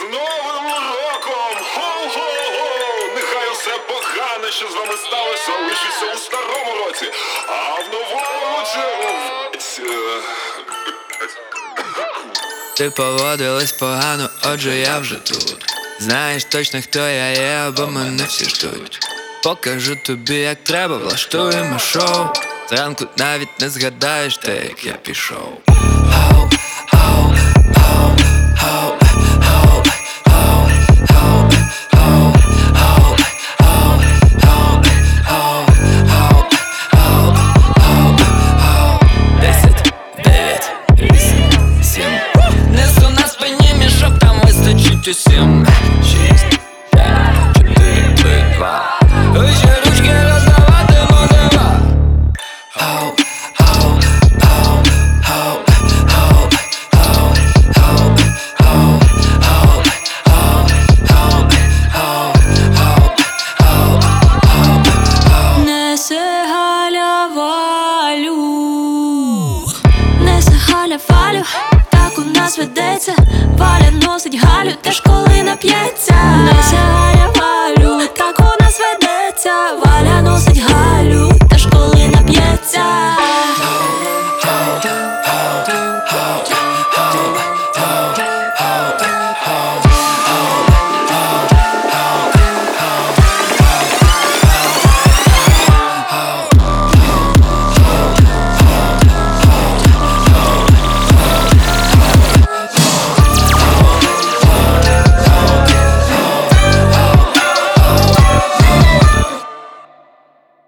Новим роком! Хо-хо-хо! Нехай усе погане, що з вами сталося, лишиться у старому році, а в новому році... Ти поводилась погано, отже я вже тут. Знаєш точно, хто я є, або мене всі ждуть. Покажу тобі, як треба, влаштуємо шоу. Зранку навіть не згадаєш те, як я пішов. Несу на спині мішок, там вистачить усім. 6, 5, 4, 3, 2. Ще ручки роздаватиму дива. Несе Галя Валю, несе Галя Валю, так у нас ведеться. Валя носить Галю, теж коли нап'ється. Несе Галя Валю, так у нас ведеться.